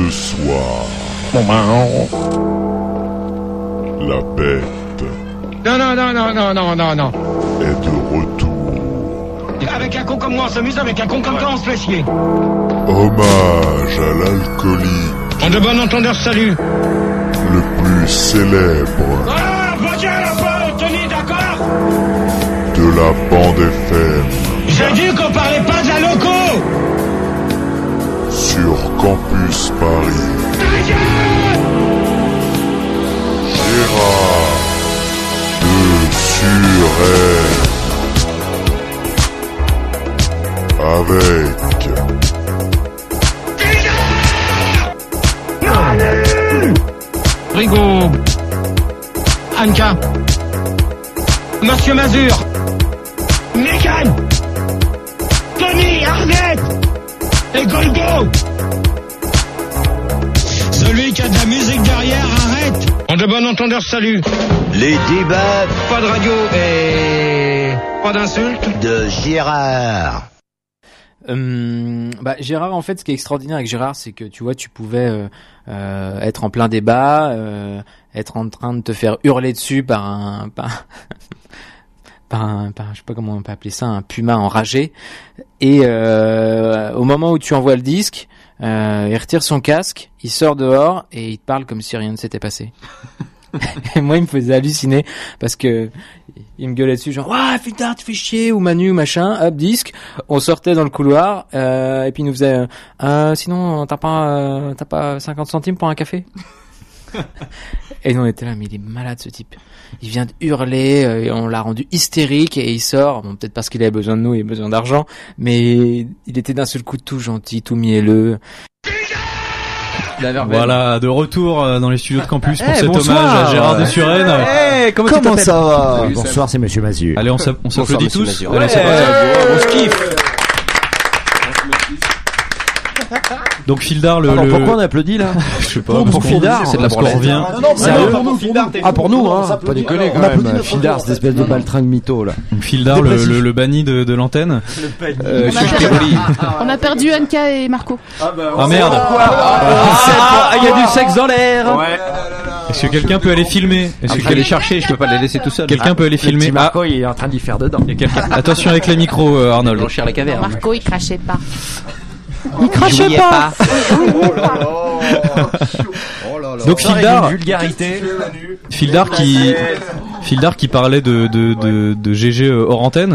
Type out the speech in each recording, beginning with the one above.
Ce soir, la bête Non. est de retour. Avec un con comme moi, on s'amuse, avec un con comme toi, on se fait chier. Hommage à l'alcoolique En de bon entendeur, salut. le plus célèbre Ah, bon Dieu, la bonne tenue, d'accord. de la bande FM J'ai dit qu'on parlait pas de la loco. sur Campus Paris. Gérard de Suresnes avec Rigaud. Anka. Monsieur Mazur. Megan. Tony, Arnett. Et Golgo. Celui qui a de la musique derrière, arrête. En de bon entendeur, salut. Les débats Pas de radio et pas d'insultes. de Gérard. Gérard, en fait, ce qui est extraordinaire avec Gérard, c'est que tu vois, tu pouvais être en plein débat, être en train de te faire hurler dessus par un je sais pas comment on peut appeler ça, un puma enragé. Et au moment où tu envoies le disque, il retire son casque, il sort dehors et il te parle comme si rien ne s'était passé. Et moi, il me faisait halluciner parce que il me gueulait dessus, genre, ouais, putain, tu fais chier, ou Manu, machin, hop, disque. On sortait dans le couloir, et puis il nous faisait, sinon, t'as pas 50 centimes pour un café? Et nous, on était là, mais il est malade, ce type. Il vient de hurler, et on l'a rendu hystérique, et il sort, bon, peut-être parce qu'il avait besoin de nous, il avait besoin d'argent, mais il était d'un seul coup tout gentil, tout mielleux. Voilà, de retour dans les studios de campus pour cet bonsoir. hommage à Gérard de Suresnes. Comment ça va? Bonsoir, c'est Monsieur Mazur. Allez, on s'applaudit tous. Mazur. Allez, c'est parti. On se kiffe. Donc Fildar, pourquoi on applaudit là? Je sais pas. Pour Fildar, c'est de la qu'on revient. Sérieux? Pour nous, hein. Pas déconner quand même. Fildar, cette espèce de baltringue mytho là. Fildar, le banni de l'antenne. On a perdu Anka et Marco. Ah merde. Il y a du sexe dans l'air. Est-ce que quelqu'un peut aller filmer? Est-ce que aller chercher? Je peux pas les laisser tout seul. quelqu'un peut aller filmer? Marco, il est en train d'y faire dedans. Il y a quelqu'un. Attention avec les micros, Arnold. Blanchir la caverne. Marco, il crachait pas. Il crachait pas. Donc Fildar, vulgarité. Fildar qui parlait de GG hors antenne.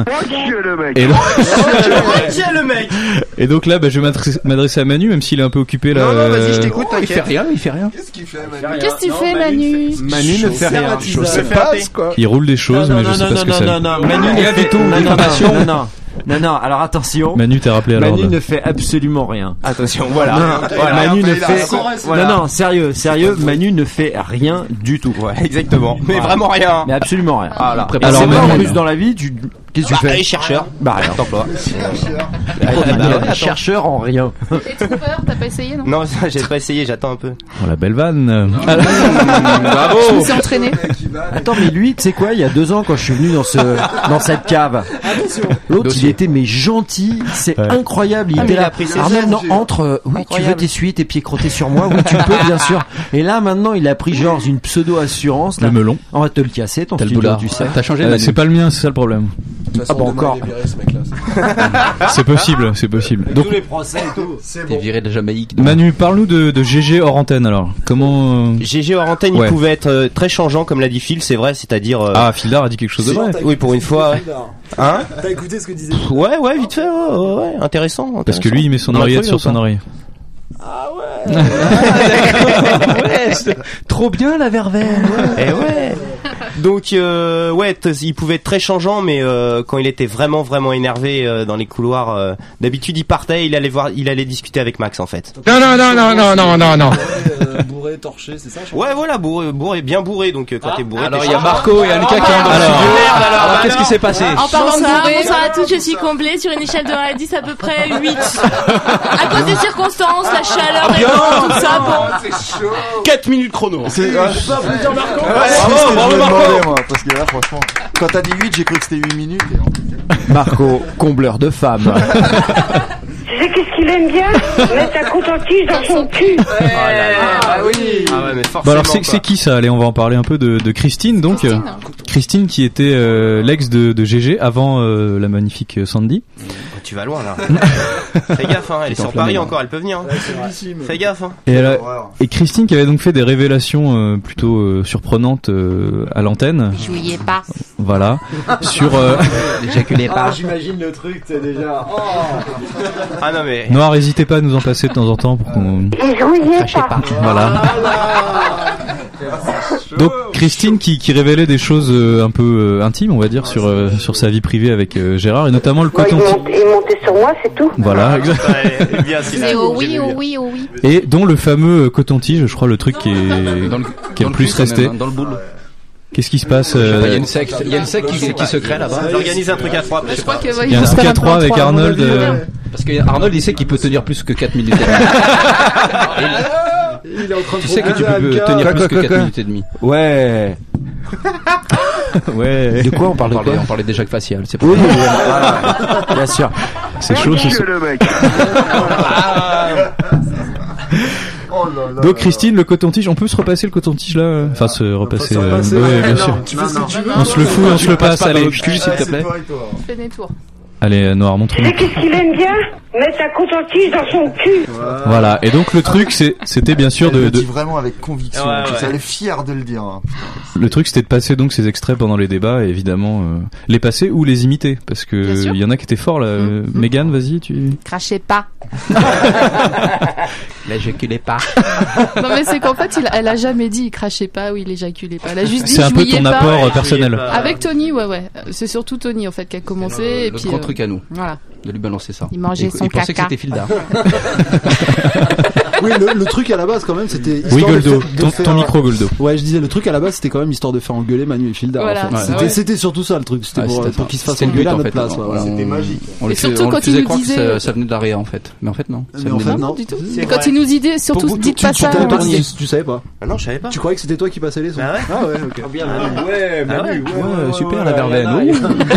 Et donc là, je vais m'adresser à Manu, même s'il est un peu occupé là. Non, vas-y, je t'écoute. Il fait rien. Qu'est-ce qu'il fait, Manu? Qu'est-ce que tu fais, Manu? Manu ne fait rien. Je sais pas, quoi. Il roule des choses, mais je sais pas ce que c'est. Non, Manu ne fait tout. Non, alors attention. Manu t'es rappelé alors. Manu ne fait absolument rien. Attention, voilà. Manu ne fait. Non, sérieux, Manu ne fait rien du tout. Ouais, exactement. Mais vraiment rien. Mais absolument rien. Voilà. Alors, C'est en Manu. plus dans la vie, qu'est-ce que tu fais? Chercheur. Bah rien. D'emploi. Chercheur en rien. Et trouveur, t'as pas essayé, non? Non, j'ai pas essayé, j'attends un peu. Oh, la belle vanne. Bravo. Je me suis entraîné. Attends, mais lui, tu sais quoi, il y a 2 ans quand je suis venu dans cette cave, l'autre il était mais gentil, c'est incroyable, il était il a là. pris ses Arnold, aises, non, entre, oui, tu veux t'essuyer tes pieds crottés sur moi, oui, tu peux, bien sûr. Et là, maintenant, il a pris genre une pseudo-assurance, là. Le melon. On va te le casser, ton T'as le studio, boulard. tu sais. T'as changé de C'est pas le mien, c'est ça le problème. Ah bon, encore. C'est possible. Donc, les procès et tout. T'es viré de la Jamaïque. Manu, parle-nous de GG hors antenne alors. Comment GG hors antenne, Ouais. il pouvait être très changeant, comme l'a dit Phil, c'est vrai, c'est-à-dire. Ah, Fildar a dit quelque chose de vrai. Oui, pour une fois. Ouais. Hein? T'as écouté ce que disait? Ouais, vite fait, ouais, intéressant. Parce que lui, il met son oreillette sur son oreille. Ah ouais. Ouais, Trop bien, la verveine. et ouais. Donc il pouvait être très changeant, mais quand il était vraiment énervé dans les couloirs, d'habitude il partait, il allait discuter avec Max en fait. Non. Bourré, torché, c'est ça? Ouais, voilà, bourré, bien bourré. Donc quand t'es bourré, Alors t'es il y a changeant. Marco et Anka qui sont dans le studio. Alors qu'est-ce qui s'est passé? En parlant de bourré, Bonsoir à tous, je suis comblée sur une échelle de 1 à 10 à peu près 8. À cause des circonstances, la chaleur, les vents, tout ça, bon. 4 minutes chrono. C'est Bravo, bravo Marco. moi, parce que là, franchement, quand t'as dit 8, j'ai cru que c'était 8 minutes. Marco, combleur de femmes. Tu sais qu'est-ce qu'il aime bien? Mettre un coton-tige dans son cul. Ah oui. Ah ouais, mais forcément. Bon alors c'est qui ça? Allez, on va en parler un peu de Christine. Donc Christine qui était l'ex de GG avant la magnifique Sandy. Tu vas loin là. Fais gaffe, hein, elle est sur Paris encore, elle peut venir. Hein. Fais gaffe. Hein. Et Christine qui avait donc fait des révélations plutôt surprenantes à l'antenne. Jouiez pas. Voilà. Sur N'éjaculez pas. J'imagine le truc, c'est déjà. Oh. Ah non mais. Noir, n'hésitez pas à nous en passer de temps en temps pour qu'on. Jouiez pas. Voilà. Donc Christine qui révélait des choses un peu intimes, on va dire, sur sa vie privée avec Gérard et notamment le coton-tige. Il montait sur moi, c'est tout. Voilà. C'est oh oui, oh oui, oh oui. Et dont le fameux coton-tige, je crois le truc qui est le plus resté. Dans le boule. Qu'est-ce qui se passe Il y a une secte qui se crée là-bas. J'organise un truc à 3. Je crois que, Il y a un truc à 3 avec Arnold. Parce que Arnold il sait qu'il peut tenir plus que 4 minutes. Il est en train de Tu sais que tu peux tenir plus que 4 minutes et demie. Ouais. Ouais. De quoi on parle? On parlait des Jacques facial, c'est pas Oui, voilà. Bien sûr. C'est chaud, c'est chaud. le mec. Donc Christine, le coton-tige, on peut se repasser le coton-tige là? Enfin se repasser. Oui, bien sûr. On se le fout, on se le passe. Allez, s'il te plaît. Fais des tours. Allez, Noir, montre-nous. Tu sais qu'est-ce qu'il aime bien? Mettre un coton-tige dans son cul. Voilà. Et donc le truc, c'était bien sûr Elle le dit vraiment avec conviction. Elle est fière de le dire. Hein. Le truc, c'était de passer donc ces extraits pendant les débats et évidemment les passer ou les imiter parce que il y en a qui étaient forts là. Mégane, vas-y, tu. Crachez pas. L'éjaculez pas. Non mais c'est qu'en fait elle a jamais dit il crachait pas ou il éjaculait pas. Elle a juste dit c'est un peu jouiez ton pas. apport personnel. Avec Tony, ouais. C'est surtout Tony en fait qui a commencé et le puis gros truc à nous. Voilà. De lui balancer ça. Il mangeait son caca. Il pensait que caca. c'était Filda. Oui, le truc à la base quand même c'était. Oui, Goldo, ton micro Goldo. Ouais, je disais le truc à la base c'était quand même histoire de faire engueuler Manu et Filda. Voilà. En fait. C'était surtout ça le truc. C'était pour qu'ils se fassent engueuler à notre place. C'était magique. On Et surtout quand il faisait nous croire disait que ça venait de la réa en fait. Mais en fait non. Mais en fait non. du tout. Et quand il nous disait surtout dites pas ça. Tu savais pas? Ah non, je savais pas. Tu croyais que c'était toi qui passais les sons? Ah ouais, ok. Bien, ouais, Manu. Ouais, super la verveine.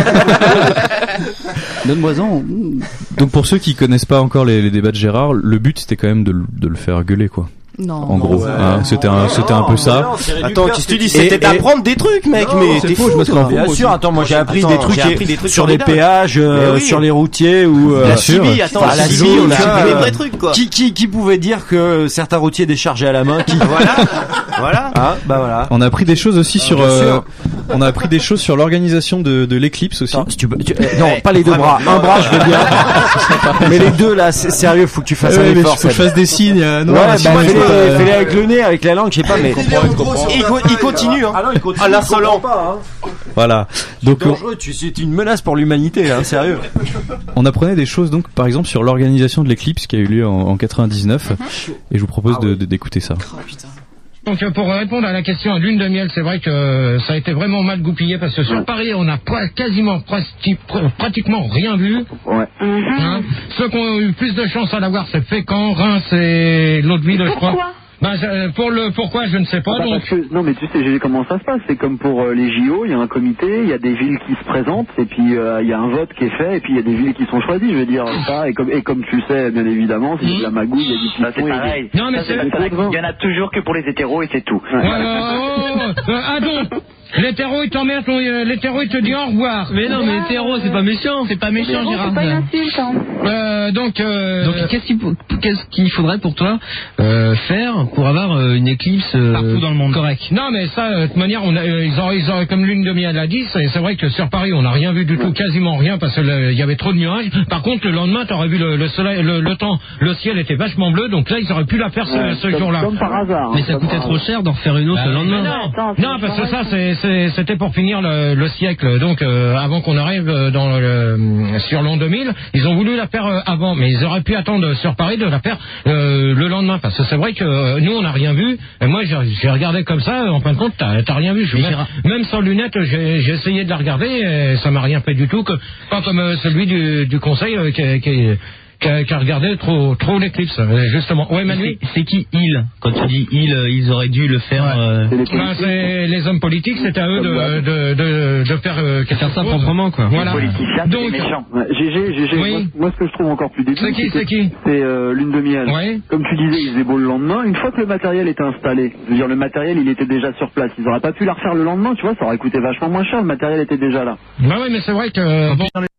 Donne-moi-en. Donc pour ceux qui connaissent pas encore les débats de Gérard, le but c'était quand même de le faire gueuler quoi. Non. En gros, hein, c'était un peu ça. Attends, qu'est-ce que tu dis? C'était d'apprendre des trucs, mec, mais c'est faux, je me serais Bien sûr, attends, moi j'ai appris des trucs sur les formidables. péages, sur les routiers ou Bien sûr. Attends, la la Civi, Civi, on on a a des vrais trucs, quoi. qui pouvait dire que certains routiers déchargeaient à la main Voilà. Ah, bah voilà. On a appris des choses aussi sur. bien sûr. On a appris des choses sur l'organisation de l'éclipse aussi. Non, non, pas les deux bras. Un bras, je veux dire. Mais les deux là, c'est sérieux, faut que tu fasses un mais effort. faut que je fasse des signes. Noir, Fais-les avec le nez, avec la langue, je sais pas, mais. Il continue, hein. Ah non, il continue. Ah, l'insolent. Voilà. Donc Dangereux, c'est une menace pour l'humanité, hein, sérieux. on apprenait des choses donc par exemple sur l'organisation de l'éclipse qui a eu lieu en 99 et je vous propose d'écouter ça. Donc pour répondre à la question à lune de miel, c'est vrai que ça a été vraiment mal goupillé parce que sur Paris on n'a pratiquement rien vu. Ouais. Hein. Ceux qui ont eu plus de chance à l'avoir, c'est Fécamp, Reims et l'autre ville, je crois. Pourquoi, je ne sais pas. Donc. Non, mais tu sais comment ça se passe. C'est comme pour les JO, il y a un comité, il y a des villes qui se présentent, et puis il y a un vote qui est fait, et puis il y a des villes qui sont choisies. Je veux dire ça, et comme tu le sais, bien évidemment, c'est de la magouille, il y a du piston. C'est pareil. Non, mais il y en a toujours que pour les hétéros, et c'est tout. Donc. L'hétéro il t'emmerde, l'hétéro il te dit au revoir. Mais non, mais hétéro c'est pas méchant. C'est pas méchant, Gérard. C'est pas une insulte, hein. Donc qu'est-ce qu'il faudrait pour toi faire pour avoir une éclipse partout dans le monde correct. Non mais ça de toute manière ils auraient comme lune de miel à 10 et c'est vrai que sur Paris on n'a rien vu du tout, quasiment rien parce que il y avait trop de nuages. Par contre le lendemain t'aurais vu le soleil, le temps, le ciel était vachement bleu donc là ils auraient pu la faire ce jour-là. Comme par hasard. Mais ça coûtait trop cher d'en refaire une autre le lendemain. Non parce que ça c'était pour finir le siècle. Donc avant qu'on arrive sur l'an 2000, ils ont voulu la faire avant, mais ils auraient pu attendre sur Paris de la faire le lendemain, parce que c'est vrai que nous on n'a rien vu. Et moi j'ai regardé comme ça, en fin de compte t'as rien vu. Même sans lunettes, j'ai essayé de la regarder et ça m'a rien fait du tout, pas comme celui du conseil qui a regardé trop l'éclipse, justement. Ouais, Manu. C'est qui ils? Quand tu dis ils auraient dû le faire. C'est les hommes politiques, c'est à eux de faire ça proprement, quoi. Voilà. Donc, GG, moi ce que je trouve encore plus débile, c'est qui c'est Lune de Miel. Ouais. Comme tu disais, il faisait beau le lendemain. Une fois que le matériel était installé, je veux dire, le matériel il était déjà sur place. Ils auraient pas pu la refaire le lendemain, tu vois, ça aurait coûté vachement moins cher. Le matériel était déjà là. Bah oui, mais c'est vrai que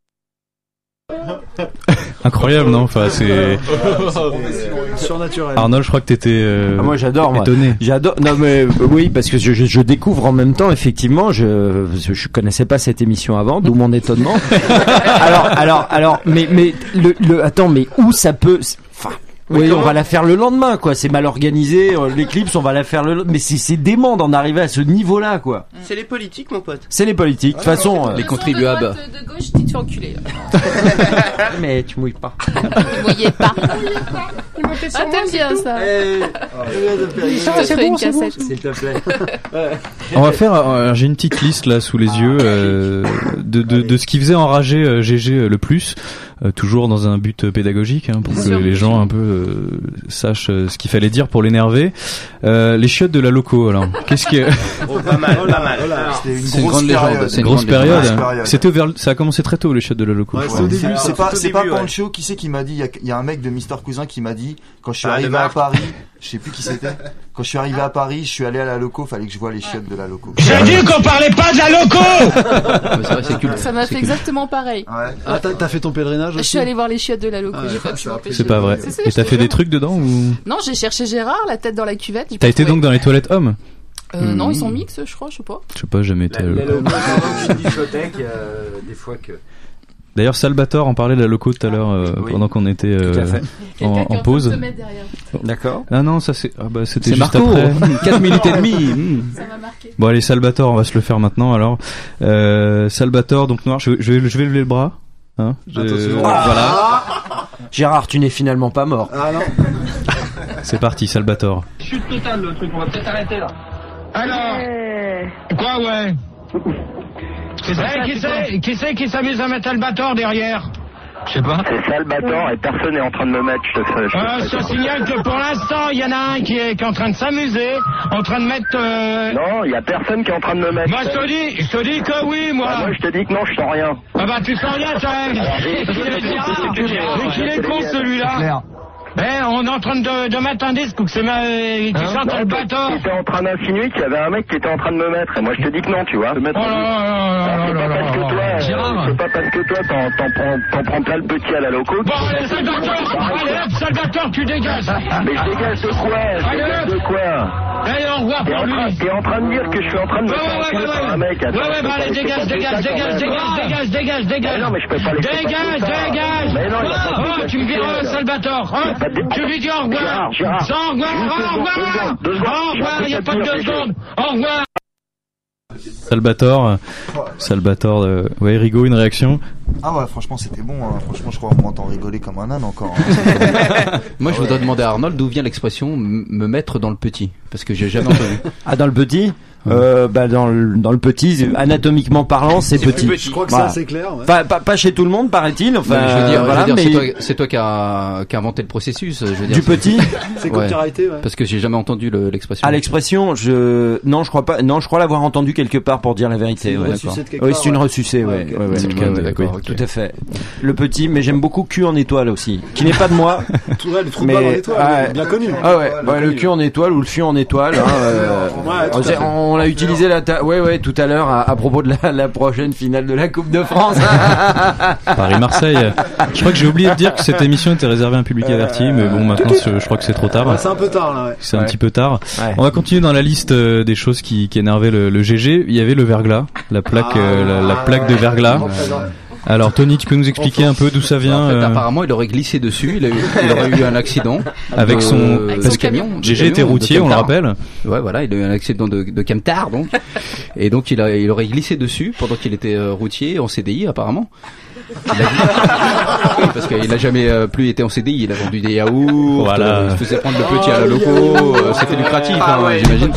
Incroyable, non? Enfin, c'est surnaturel. Arnold, je crois que t'étais moi j'adore, étonné. J'adore. Non mais oui, parce que je découvre en même temps, effectivement, je connaissais pas cette émission avant, d'où mon étonnement. alors mais attends, mais où ça peut, enfin. Oui, on va la faire le lendemain, quoi. C'est mal organisé. L'éclipse, on va la faire mais c'est dément d'en arriver à ce niveau-là, quoi. C'est les politiques, mon pote. C'est les politiques. De toute façon, les contribuables. De gauche, tu te fais enculer. Mais tu mouilles pas. Tu mouillais pas. Ah, t'aimes bien ça. Je te ferai une cassette. S'il te plaît. On va faire. J'ai une petite liste là sous les yeux de ce qui faisait enrager GG le plus. Toujours dans un but pédagogique, hein, pour que les gens un peu sachent ce qu'il fallait dire pour l'énerver. Les chiottes de la loco, alors. Qu'est-ce que pas mal. C'est une grande légende. C'est une grosse période. Ça a commencé très tôt, les chiottes de la loco. Ouais, c'est au début. C'est pas Pancho qui c'est qui m'a dit. Il y a un mec de Mister Cousin qui m'a dit quand je suis arrivé à Paris. Je sais plus qui c'était. Quand je suis arrivé à Paris, je suis allé à la loco, fallait que je voie les chiottes de la loco. J'ai dit qu'on parlait pas de la loco. C'est vrai, c'est culte. Ça m'a fait exactement pareil. Ouais. Ah, t'as fait ton pèlerinage aussi? Je suis allé voir les chiottes de la loco, j'ai pas pu m'empêcher. C'est pas vrai. Et t'as fait des trucs dedans ou? Non, j'ai cherché Gérard, la tête dans la cuvette. T'as été donc dans les toilettes hommes? Non, ils sont mix, je crois, je sais pas. Je sais pas, jamais été. La loco, dans une discothèque, des fois que. D'ailleurs, Salvatore en parlait de la loco tout à l'heure pendant qu'on était en pause. D'accord. Ah non, ça c'était juste Marco, après. 4 minutes et demie. Ça m'a marqué. Bon allez, Salvatore, on va se le faire maintenant alors. Salvatore, donc noir, je vais lever le bras. Hein, voilà. Gérard, tu n'es finalement pas mort. Ah non. C'est parti, Salvatore. Chute totale le truc, on va peut-être arrêter là. Alors, quoi ouais? Qui c'est qui s'amuse à mettre Salvatore derrière? Je sais pas. C'est Salvatore et personne n'est en train de me mettre, je te fais. Je te signale que pour l'instant, il y en a un qui est en train de s'amuser, en train de mettre... Non, il y a personne qui est en train de me mettre. Moi, je te dis que oui, moi. Moi, je te dis que non, je sens rien. Ah bah, tu sens rien, ça. Mais qu'il est con, celui-là. On est en train de mettre un disque où c'est qui chante Salvatore. Tu étais en train d'insinuer qu'il y avait un mec qui était en train de me mettre, et moi je te dis que non, tu vois. C'est pas parce que toi t'en prends plein le petit à la loco. Bon, allez, Salvatore, tu dégages. Mais je dégage de quoi? Allez, au revoir pour lui. T'es en train de dire que je suis en train de me faire un mec. Allez, dégage. Non, mais je peux pas les Dégage. Oh, tu me vires Salvatore, hein? Tu lui dis au revoir. Au revoir, il n'y a pas de 2 secondes. Au revoir. Salvatore, ouais, Rigo, une réaction? Ah ouais, franchement c'était bon, hein. Franchement je crois qu'on m'entend rigoler comme un âne encore. Hein. Moi je voudrais demander à Arnold d'où vient l'expression me mettre dans le petit, parce que j'ai jamais entendu. Ah, dans le petit? Dans le petit, anatomiquement parlant, c'est petit. Je crois que c'est assez clair. Ouais. Pas chez tout le monde, paraît-il. Enfin, non, je veux dire, voilà, c'est toi qui a inventé le processus. Je veux dire, du petit. C'est copyrighté, ouais. Parce que j'ai jamais entendu l'expression. Ah, l'expression, non, je crois pas. Non, je crois l'avoir entendu quelque part pour dire la vérité. Oui, c'est une ressucée, ouais. C'est le cas, d'accord. Tout à fait. Le petit, mais j'aime beaucoup cul en étoile aussi, qui n'est pas de moi. Le trou de balle en étoile, bien connu. Ah ouais, le cul en étoile ou le fion en étoile. On l'a utilisé tout à l'heure à propos de la prochaine finale de la Coupe de France. Paris-Marseille. Je crois que j'ai oublié de dire que cette émission était réservée à un public averti, mais bon, maintenant je crois que c'est trop tard. Ouais, c'est un peu tard là. Ouais. C'est un petit peu tard. Ouais. On va continuer dans la liste des choses qui énervaient le GG. Il y avait le verglas, la plaque, la plaque de verglas. Alors Tony, tu peux nous expliquer un peu d'où ça vient? En fait, apparemment, il aurait glissé dessus. Il aurait eu un accident avec son camion. GG était routier, on le rappelle. Ouais, voilà, il a eu un accident de camtar, donc. Et donc il aurait glissé dessus pendant qu'il était routier en CDI, apparemment. Oui, parce qu'il a jamais plus été en CDI. Il a vendu des yaourts. Voilà. Il faisait prendre le petit à la loco. C'était lucratif, j'imagine.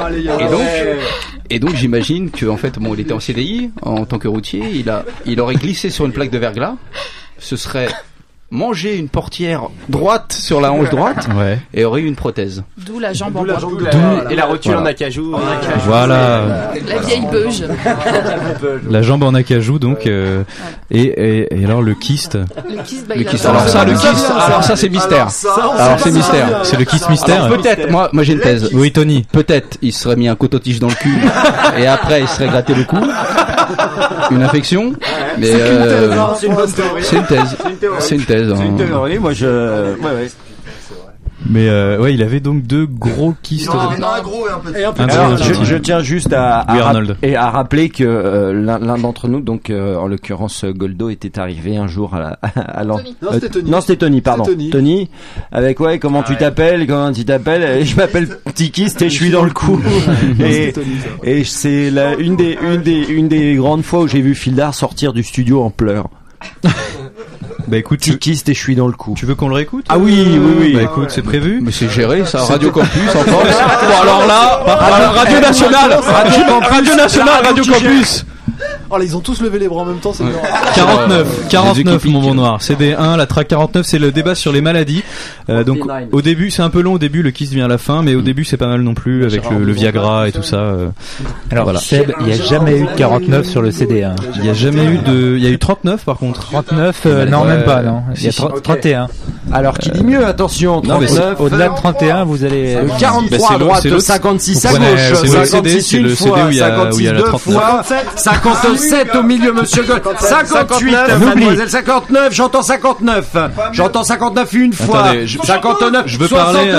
Et donc j'imagine que en fait il était en CDI en tant que routier, il aurait glissé sur une plaque de verglas, se serait mangé une portière droite sur la hanche droite et aurait eu une prothèse. D'où la jambe en bois. Et la rotule en acajou. Voilà. La vieille beuge. La jambe en acajou, donc, et alors le kyste. Le kyste, Le kyste. Alors ça c'est mystère. Alors c'est mystère. C'est le kyste mystère. Alors, peut-être, moi j'ai une thèse. Oui, Tony. Peut-être il serait mis un coton-tige dans le cul et après il serait gratté le cou. Une infection. Mais c'est une bonne théorie. c'est une thèse. C'est une thèse. C'est une théorie, moi je... Ouais. Mais il avait donc 2 gros kystes. Un gros et un petit. Alors, je tiens juste à rappeler que l'un d'entre nous, donc en l'occurrence Goldo, était arrivé un jour à Non, c'était Tony. Non, c'était Tony, pardon. Tony, avec comment tu t'appelles, et je m'appelle Petit Kyste et je suis dans le coup. Et c'est une des grandes fois où j'ai vu Fildar sortir du studio en pleurs. Bah écoute, Petit Kyste et je suis dans le coup. Tu veux qu'on le réécoute? Ah oui. Bah écoute, c'est prévu. Mais c'est géré, ça. Radio Campus en France. Bon alors là, Radio Nationale, Radio Campus. Oh là, ils ont tous levé les bras en même temps, c'est marrant. 49 mon bon noir. CD1, la track 49, c'est le débat sur les maladies. Donc au début, c'est un peu long au début, le kiss vient à la fin, mais au début c'est pas mal non plus avec le Viagra et tout ça. Alors voilà. Seb, il n'y a jamais eu de 49 sur le CD1. Il y a jamais eu il y a eu 39 par contre. 39 non, même pas, non. Il y a 31. Alors qui dit mieux, attention, 39. Au-delà de 31, vous allez 43 à droite, 56 à gauche, 56 une fois, 56 deux fois, 57 au milieu, monsieur Gold, 58, mademoiselle, 59, j'entends 59 une fois, 59, je veux parler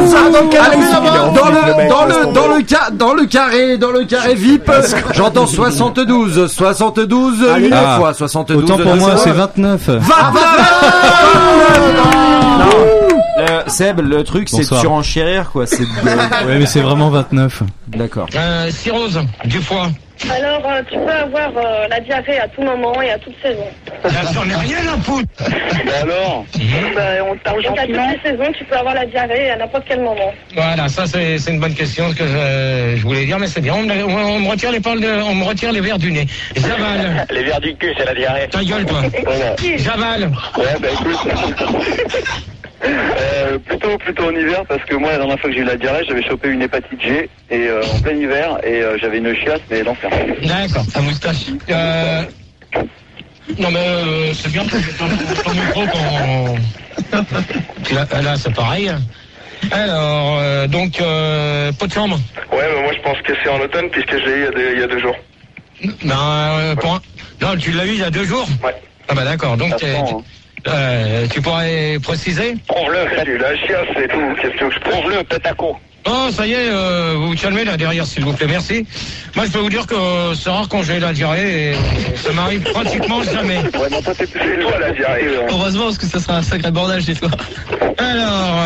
72, dans le carré VIP, j'entends 72 une fois, 72. Autant pour moi, c'est 29. Seb, le truc c'est de surenchérir quoi. Ouais, mais c'est vraiment 29. D'accord. Cirrhose du foie. Alors, tu peux avoir la diarrhée à tout moment et à toute saison. J'en ai rien à foutre. Alors on t'a aujourd'hui à toutes les saisons, tu peux avoir la diarrhée à n'importe quel moment. Voilà, ça c'est une bonne question ce que je voulais dire, mais c'est bien. On me retire on me retire les verres du nez. J'avale. Les verres du cul, c'est la diarrhée. Ta gueule, toi. J'avale. Ouais, bah écoute. Plutôt en hiver parce que moi la dernière fois que j'ai eu la diarrhée j'avais chopé une hépatite G et en plein hiver et j'avais une chiasse mais l'enfer. D'accord, ta moustache. Non mais c'est bien que ton micro quand... Là c'est pareil. Alors donc pot de chambre. Ouais mais moi je pense que c'est en automne puisque je l'ai eu il y a 2 jours. Non tu l'as eu il y a 2 jours. Ouais. Ah bah d'accord, donc tu pourrais préciser? Prouve-le, salut, la chiasse et tout, qu'est-ce que je prouve-le, pétaco. Oh, ça y est, vous vous calmez là derrière, s'il vous plaît, merci. Moi, je peux vous dire que c'est rare quand j'ai la diarrhée et ça m'arrive pratiquement jamais. Ouais, mais toi, c'est toi la diarrhée. Heureusement, parce que ça sera un sacré bordel chez toi. Alors,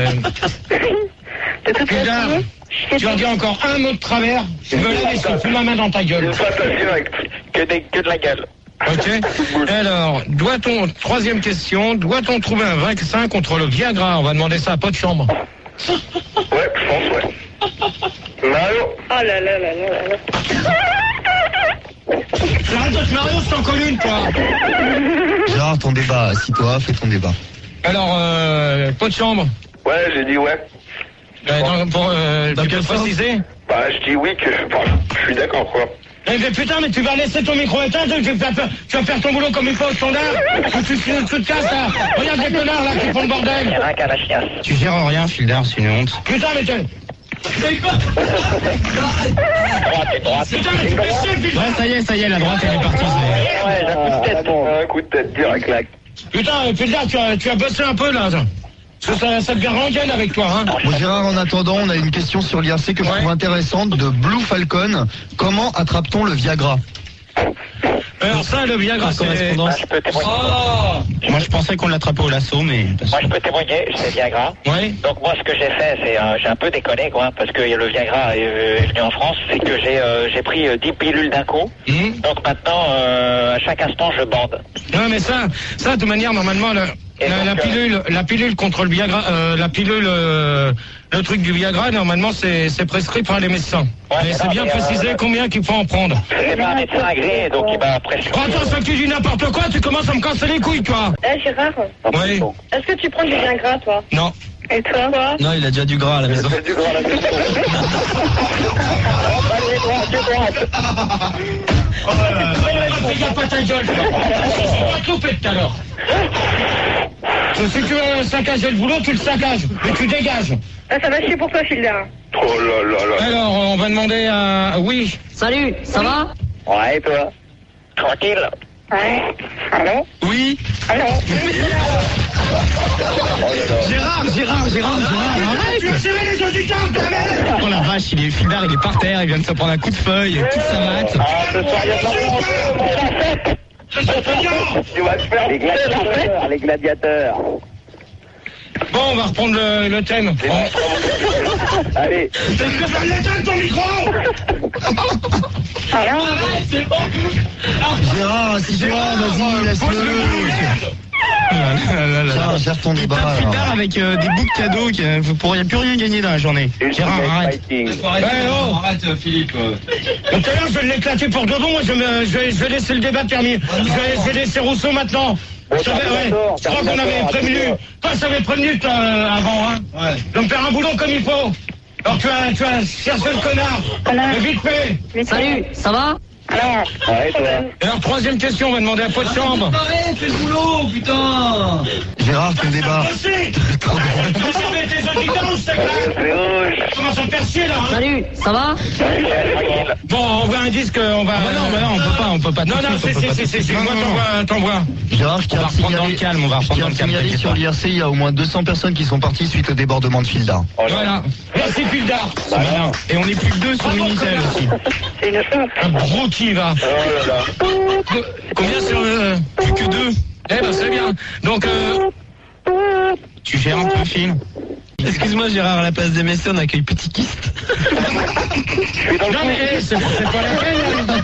Pédard, tu en dis encore un mot de travers, je me lève et je te fous ma main dans ta gueule. Pas ta direct, que de la gueule. Ok. Alors, troisième question, doit-on trouver un vaccin contre le Viagra? On va demander ça à pot de chambre. Ouais, je pense, ouais. Mario. Oh là là là là là. Arrête de te Mario, je t'en colle une, toi. Genre, ton débat, assis-toi, fais ton débat. Alors, pot de chambre. Ouais, j'ai dit ouais. Tu peux préciser? Bah, je dis oui que je suis d'accord, quoi. Eh mais putain, mais tu vas laisser ton micro éteint, tu vas faire ton boulot comme il faut au standard. Tu te casses là. Regarde les connards là qui font le bordel. Tu gères rien, Fildar, c'est une honte. Putain, mais droite. Ouais, ça y est, la droite elle est partie. Ouais, un coup de tête, direct là. Putain, Fildar, tu as bossé un peu là. Parce que ça devient rengaine avec toi, hein. Bon, Gérard, en attendant, on a une question sur l'IRC que je trouve intéressante de Blue Falcon. Comment attrape-t-on le Viagra? Alors ça, le Viagra, c'est... Moi, je peux témoigner. Moi, je pensais qu'on l'attrapait au lasso, mais... Moi, je peux témoigner, c'est Viagra. Oui. Donc, moi, ce que j'ai fait, c'est... j'ai un peu déconné, quoi, parce que le Viagra est venu en France. C'est que j'ai pris 10 pilules d'un coup. Donc, maintenant, à chaque instant, je bande. Non, mais ça, de toute manière, normalement, La pilule contre le Viagra, le truc du Viagra, normalement, c'est prescrit par les médecins. Mais c'est bien précisé combien qu'il faut en prendre. C'est pas un médecin agréé, donc il va prescrire. Attends, ça que tu dis n'importe quoi, tu commences à me casser les couilles, toi. Gérard, Oui. est-ce que tu prends du Viagra, toi? Non. Et toi? Non, il a déjà du gras à la maison. Du gras à la maison. Regarde pas ta gueule, on va couper tout à l'heure. Si tu veux saccager le boulot, tu le saccages, mais tu dégages. Ça va chier pour toi, Fildar. Oh là là là. Alors, on va demander à... Oui. Salut, ça va? Ouais, et toi? Tranquille. Ouais. Allô? Oui. Allô? Gérard, arrête de serrer les auditeurs, ta mère. Oh la vache, Fildar, il est par terre, il vient de se prendre un coup de feuille, toute sa mat. Ah, ce soir, il y a tu vas te faire les gladiateurs. Bon, on va reprendre le thème. Allez. Est-ce que ça l'éteint ton micro? Arrête, c'est bon. Gérard, si tu vas, vas-y, laisse-le. Tiens, gère ton débat. Fildar avec des bouts de cadeaux, vous pourriez plus rien gagner dans la journée. Gérard, arrête. Arrête, Philippe. Tout à l'heure, je vais l'éclater pour de bon. Moi, je vais laisser le débat terminer. Je vais laisser Rousseau maintenant. Je crois qu'on avait prévenu. Toi, je t'avais prévenu avant, hein. Ouais. De me faire un boulot comme il faut. Alors, tu as cherché le connard. Mais vite fait. Salut, ça va? Alors, Ouais, toi. Alors, troisième question, on va demander à Pot de chambre. Fais le boulot, putain. Gérard, ton débat. Comment ça faire chier, là, hein? Salut, ça va? Bon, on voit un disque, on va... non, on peut pas. Non, c'est, moi, t'envoie. Gérard, je tiens On va reprendre dans le calme, signaler sur l'IRC, il y a au moins 200 personnes qui sont parties suite au débordement de Fildar. Voilà. Merci, Fildar. Et on est plus que 2 sur Minitel aussi. c'est une chance. Un gros qui va. Oh là là. Combien sur plus que 2? Eh ben, c'est bien. Donc, tu gères un peu, Phil. Excuse-moi Gérard, à la place des messieurs, on accueille Petit Kist. Non mais c'est pas la peine.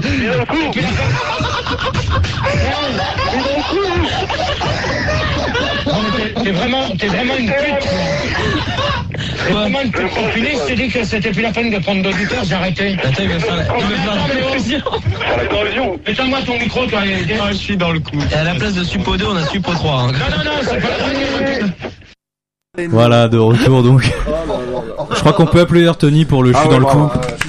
T'es vraiment une pute. T'es vraiment une pute confinée. Je t'ai dit que c'était plus la peine de prendre d'auditeurs, j'ai arrêté. Attends, il va faire la corrosion. Éteins-moi ton micro, toi. Je suis dans le coup. Et à la place de Suppo 2, on a Suppo 3. Hein. Non, c'est pas la peine. Voilà, de retour donc. Je crois qu'on peut applaudir Tony pour le je suis dans le coup.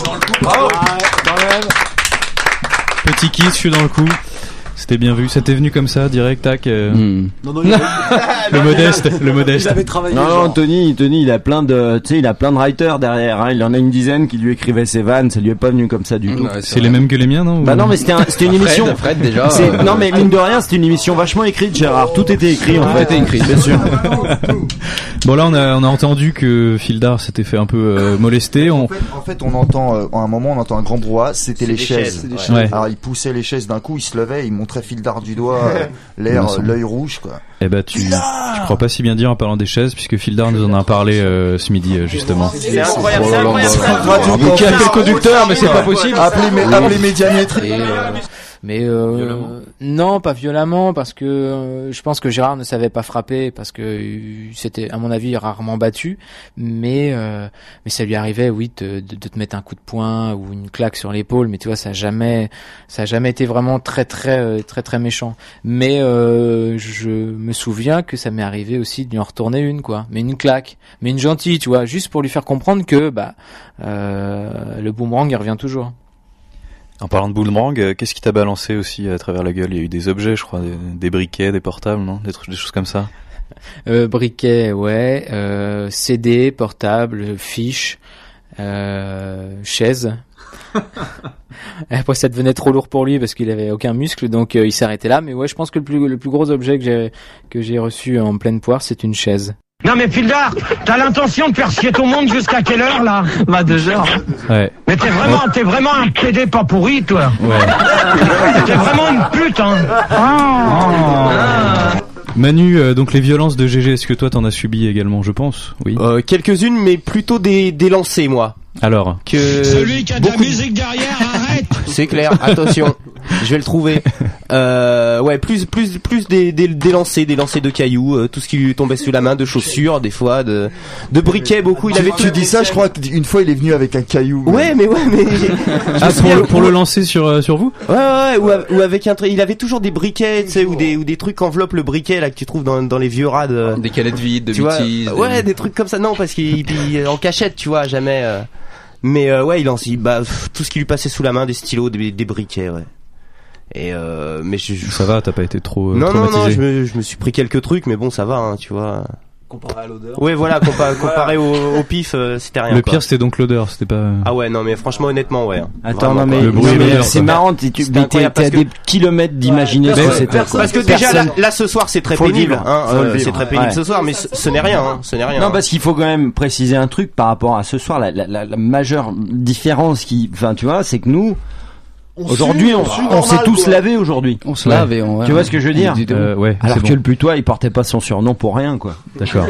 Petit kiss, je suis dans le coup. C'était bien vu, ça t'est venu comme ça, direct, tac. Non, le modeste. Il avait travaillé. Non, Tony, il a plein de, tu sais, il a plein de writers derrière, hein. Il en a une dizaine qui lui écrivaient ses vannes, ça lui est pas venu comme ça du tout. Ouais, c'est les mêmes que les miens, non? Bah non, mais c'était une émission. Fred déjà. Non, mais mine de rien, c'était une émission vachement écrite, Gérard. Tout était écrit, en fait. Tout était écrit, bien sûr. Bon, là, on a entendu que Fildar s'était fait un peu molester. En fait, on entend, à un moment, on entend un grand brouhaha, c'était les chaises. Ouais. Alors, il poussait les chaises d'un coup, il se levait, il montrait Fildar du doigt, l'œil rouge, quoi. Eh ben, je crois pas si bien dire en parlant des chaises, puisque Fildar nous en a parlé ce midi, justement. C'est incroyable, c'est incroyable. Donc, il y a quel conducteur, mais c'est pas possible. Appelez Médiamétrie. Mais non, pas violemment, parce que je pense que Gérard ne savait pas frapper, parce que c'était, à mon avis, rarement battu. Mais ça lui arrivait, oui, de te mettre un coup de poing ou une claque sur l'épaule. Mais tu vois, ça a jamais été vraiment très méchant. Mais je me souviens que ça m'est arrivé aussi de lui en retourner une, quoi. Mais une claque, mais une gentille, tu vois, juste pour lui faire comprendre que le boomerang il revient toujours. En parlant de boomerang, qu'est-ce qui t'a balancé aussi à travers la gueule? Il y a eu des objets, je crois, des briquets, des portables, non? Des choses comme ça. Briquets, ouais. CD, portable, fiches, chaises. Après, ça devenait trop lourd pour lui parce qu'il avait aucun muscle, donc il s'arrêtait là. Mais ouais, je pense que le plus gros objet que j'ai reçu en pleine poire, c'est une chaise. Non mais Fildar, t'as l'intention de faire chier tout le monde jusqu'à quelle heure là? 2 heures. Ouais. Mais t'es vraiment un PD pas pourri, toi. Ouais. T'es vraiment une pute, hein. Manu, donc les violences de GG, est-ce que toi t'en as subi également, je pense? Oui. Quelques-unes, mais plutôt des lancers, moi. Alors. Celui qui a de la musique derrière, arrête. C'est clair, attention. Je vais le trouver. Ouais, plus des lancers de cailloux, tout ce qui lui tombait sous la main, de chaussures, des fois, de briquets, beaucoup. Il avait Tu dis ça, je crois qu'une fois il est venu avec un caillou. Ouais, mais. Ah, pour le lancer sur vous? Ouais, ou avec il avait toujours des briquets, tu sais, ou des trucs enveloppent le briquet, là, que tu trouves dans les vieux rades. Des canettes vides, de bêtises. Ouais, des trucs comme ça. Non, parce qu'il en cachette, tu vois, jamais. Mais ouais, il lance tout ce qui lui passait sous la main, des stylos, des briquets, ouais. Et mais ça va, t'as pas été trop non, traumatisé. non, je me suis pris quelques trucs, mais bon, ça va, hein, tu vois. Comparé à l'odeur. Ouais, voilà, comparé au pif, c'était rien. Le pire, c'était donc l'odeur, c'était pas. Ah ouais, non, mais franchement, honnêtement, ouais. Attends, vraiment, non, mais c'est marrant, t'as des kilomètres d'imaginer ce que c'était. Parce que déjà, là, ce soir, c'est très pénible, hein, c'est très pénible ce soir, mais ce n'est rien, hein, ce n'est rien. Non, parce qu'il faut quand même préciser un truc par rapport à ce soir, la majeure différence enfin, tu vois, c'est que nous, aujourd'hui, on s'est tous lavés aujourd'hui. On se lave et on. Tu vois ce que je veux dire? Ouais. Alors que le putois, il portait pas son surnom pour rien, quoi. D'accord.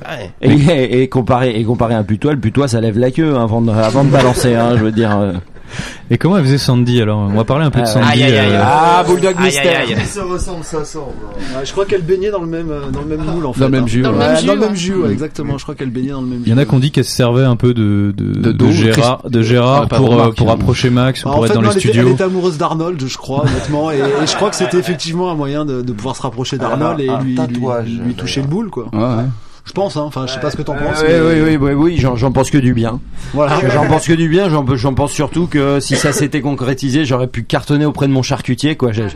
Et comparé à un putois, le putois, ça lève la queue avant de balancer, hein, je veux dire. Et comment elle faisait Sandy alors? On va parler un peu de Sandy. Bulldog Mystère. Ils se ressemblent, ça sort. Ouais, je crois qu'elle baignait dans le même moule en fait. Dans le même jus. Dans le même jus, ouais, exactement. Je crois qu'elle baignait dans le même jus. Il y en a qui ont dit qu'elle se servait un peu de Gérard pour approcher Max, pour être dans les studios. Elle était amoureuse d'Arnold, je crois, honnêtement, et je crois que c'était effectivement un moyen de pouvoir se rapprocher d'Arnold et lui toucher le boule, quoi. Ouais. Je pense, hein. Enfin, je sais pas ce que t'en penses. Oui, j'en pense que du bien. Voilà. J'en pense que du bien. J'en pense surtout que si ça s'était concrétisé, j'aurais pu cartonner auprès de mon charcutier, quoi. J'avais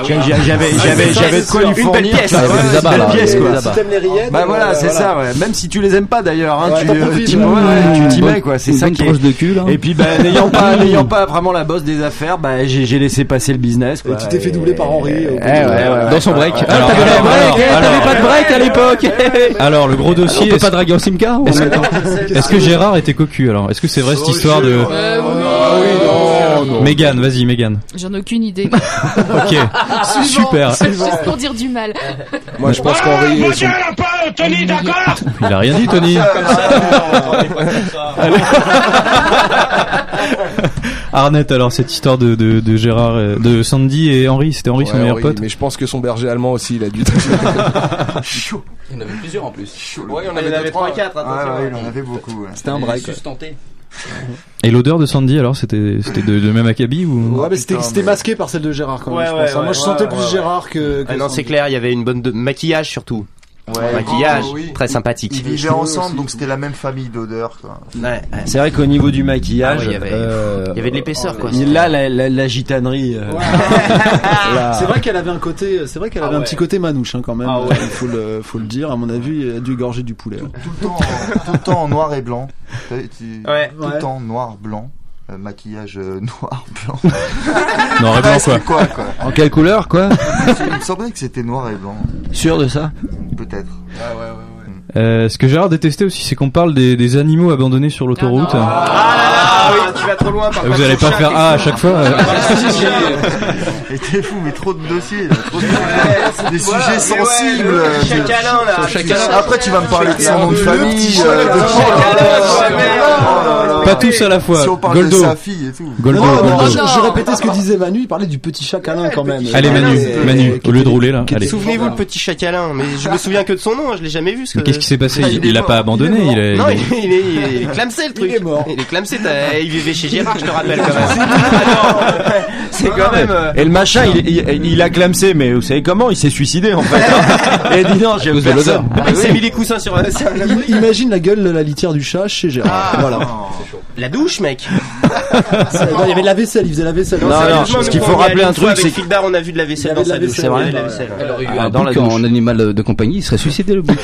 de quoi lui fournir. Des abats, pièces, quoi. Si t'aimes les rillettes. Bah voilà, c'est ça, ouais. Même si tu les aimes pas d'ailleurs, hein, tu t'y mets, quoi. C'est ça qui est. De cul, là. Et puis, bah, n'ayant pas vraiment la bosse des affaires, bah, j'ai laissé passer le business, quoi. Et tu t'es fait doubler par Henri. Dans son break. T'avais pas de break à l'époque. Alors, le gros dossier. On peut pas draguer en simca. Est-ce que Gérard était cocu alors? Est-ce que c'est vrai cette histoire de Mégane, vas-y Mégane. J'en ai aucune idée. Ok, super. Juste pour dire du mal. Moi je pense qu'Henri. Moi je l'ai pas, Tony, d'accord? Il a rien dit, Tony. Arnett, alors cette histoire de Gérard, de Sandy et Henri, c'était Henri son meilleur pote. Mais je pense que son berger allemand aussi, il a dû. Il y en avait plusieurs en plus. Ouais, on avait 3-4, attention. Ouais, il en avait beaucoup. C'était un break. Sustenté. Et l'odeur de Sandy alors, c'était de même acabit ou? Ouais, mais c'était masqué par celle de Gérard quand même, je pense. Moi je sentais plus Gérard que non, c'est clair, il y avait une bonne maquillage surtout. Ouais, maquillage, très sympathique. Ils vivaient ensemble, donc c'était la même famille d'odeurs, quoi. Ouais. C'est vrai qu'au niveau du maquillage, il y avait de l'épaisseur, quoi. Là, la gitanerie. C'est vrai qu'elle avait un côté, un petit côté manouche, hein, quand même. Il faut le dire. À mon avis, elle a dû gorger du poulet. Tout le temps en noir et blanc. Tout le temps noir, blanc. Maquillage noir, blanc. Noir et blanc, quoi. En quelle couleur, quoi? Il me semblait que c'était noir et blanc. Sûr de ça? Peut-être. Ce que Gérard détestait aussi, c'est qu'on parle des animaux abandonnés sur l'autoroute. Oui, tu vas trop loin. Vous allez pas faire à chaque fois. Et t'es fou, mais trop de dossiers, là, trop de des sujets sensibles. Après, tu vas me parler de son nom de famille. Pas tous à la fois. Si on parle Goldo. de sa fille et tout. Goldo. Je répétais ce que disait Manu. Il parlait du petit chat câlin quand même. Allez Manu, au lieu de rouler là. Souvenez-vous le petit chat câlin. Mais je me souviens que de son nom. Je l'ai jamais vu. Qu'est-ce qui s'est passé? Il l'a pas abandonné. Non, il est clamsé le truc. Il est mort. Il est clamsé. Il vivait chez Gérard, je te rappelle quand même. C'est quand même. Et le machin, il a clamsé, mais vous savez comment? Il s'est suicidé en fait. Et dit non, j'ai osé l'odeur. Il s'est mis les coussins sur. Imagine la gueule de la litière du chat chez Gérard. Voilà. La douche, mec. Il y avait de la vaisselle, il faisait la vaisselle. Non, ce qu'il faut rappeler un truc, c'est que Fildar, on a vu de la vaisselle dans sa douche. C'est vrai. Alors, dans la douche, en animal de compagnie, il serait suicidé le bouc.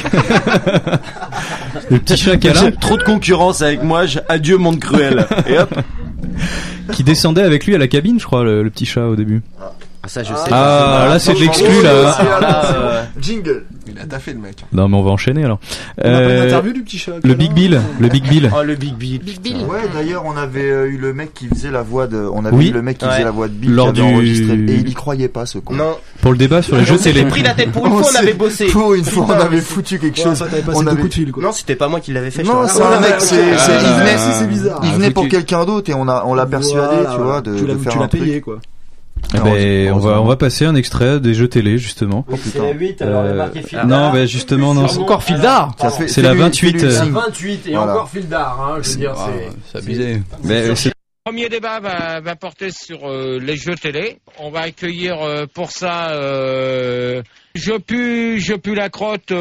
Le petit chat câlin. J'ai trop de concurrence avec moi. Adieu monde cruel. Et hop. Qui descendait avec lui à la cabine, je crois, le petit chat au début. Ça, je sais. Là, c'est de l'exclu, là. Jingle. Il a taffé le mec. Non, mais on va enchaîner, alors. On a pas une interview du petit chat. Le Big Bill. Oh, le Big Bill. Ouais, d'ailleurs, on avait eu le mec qui faisait la voix de, eu le mec qui faisait la voix de Bill, lors qui avait enregistré, et il y croyait pas, ce con. Non. Pour le débat sur les jeux télé. On s'est pris la tête pour une fois, on avait bossé. Pour une fois, on avait foutu quelque chose. On avait coup de fil, quoi. Non, c'était pas moi qui l'avais fait. Non, c'est un mec, c'est bizarre. Il venait pour quelqu'un d'autre et on l'a persuadé, tu vois, de faire un truc. Tu l'as payé, quoi. on va passer un extrait des jeux télé justement. C'est la 8, alors il y a marqué Fildar. Non, justement non. C'est encore Fildar. C'est la 28. La 28 et Voilà. encore Fildar, hein, je veux dire, C'est abusé. Mais c'est Le premier débat va porter sur les jeux télé. On va accueillir pour ça je pue la crotte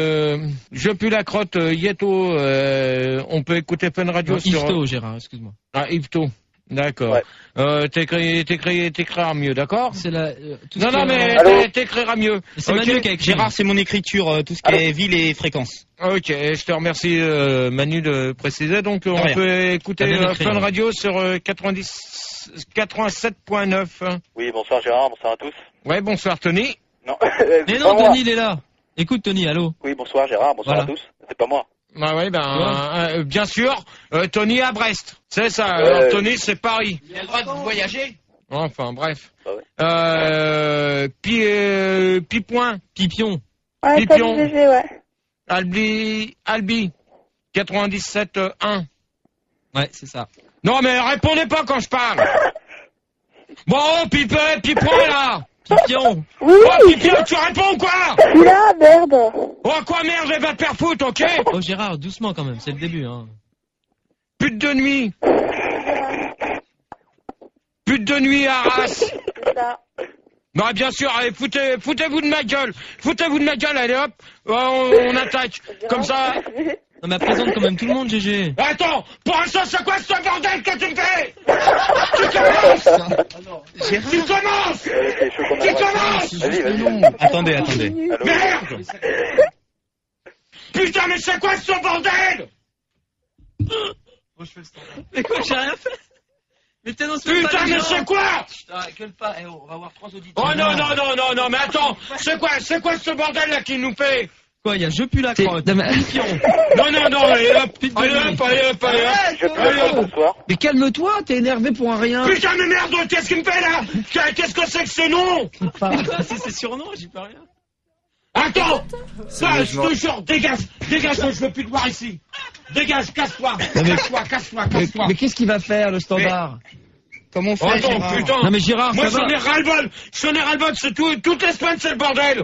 Yeto. On peut écouter Fun Radio sur Yvetot, Gérard, excuse-moi. Ah, Yvetot. D'accord. Ouais. T'écriras mieux, d'accord? C'est la. Non, mais t'écriras mieux. C'est Manu qui a écrit. Gérard, c'est mon écriture, tout ce qui est ville et fréquence. Ok, je te remercie Manu de préciser. Donc on peut écouter Fun Radio sur 87.9. Oui, bonsoir Gérard, bonsoir à tous. Ouais, bonsoir Tony. Non. Mais non, Tony, il est là. Écoute Tony, allô. Oui, bonsoir Gérard, bonsoir à tous. C'est pas moi. Bah oui, bien sûr, Tony à Brest, c'est ça. Alors Tony, c'est Paris. Il a le droit de voyager. Enfin, bref. Pipion. Ouais, Pipion. salut GG, ouais. Albi, 97.1. Ouais, c'est ça. Non, mais répondez pas quand je parle. Bon, Pipion là. Pipion. Oui. Oh, Pipion, tu réponds ou quoi? Je suis là, merde. Oh, quoi merde, elle va te faire foutre, ok? Oh, Gérard, doucement quand même, c'est le début, hein. Pute de nuit. Pute de nuit à Arras. C'est ça. Bah, bien sûr, allez, foutez-vous de ma gueule. Foutez-vous de ma gueule, allez hop, on attaque. Comme ça. Non, mais présente quand même tout le monde, GG. Attends, pour l'instant, c'est quoi ce bordel que tu me fais? Tu commences. Vas-y. Attendez. Merde. Putain, mais c'est quoi ce bordel? Mais quoi, j'ai rien fait. Mais t'es dans ce putain, mais c'est quoi? Gueule pas, on va voir 3 auditeurs. Oh non, mais attends, c'est quoi ce bordel là qui nous fait? Quoi, il y a je pue la crotte. Non, allez hop. Mais calme-toi, t'es énervé pour un rien. Putain, mais merde, qu'est-ce qu'il me fait là? Qu'est-ce que c'est que ce nom? C'est surnom, j'y peux rien. Attends! Ça, je te jure, dégage, je veux plus te voir ici. Dégage, casse-toi. Casse-toi. Mais qu'est-ce qu'il va faire, le standard? Comment on fait? Attends, putain. Non, mais Gérard, moi, ça va. j'en ai ras-le-bol, c'est tout, toutes les semaines, c'est le bordel.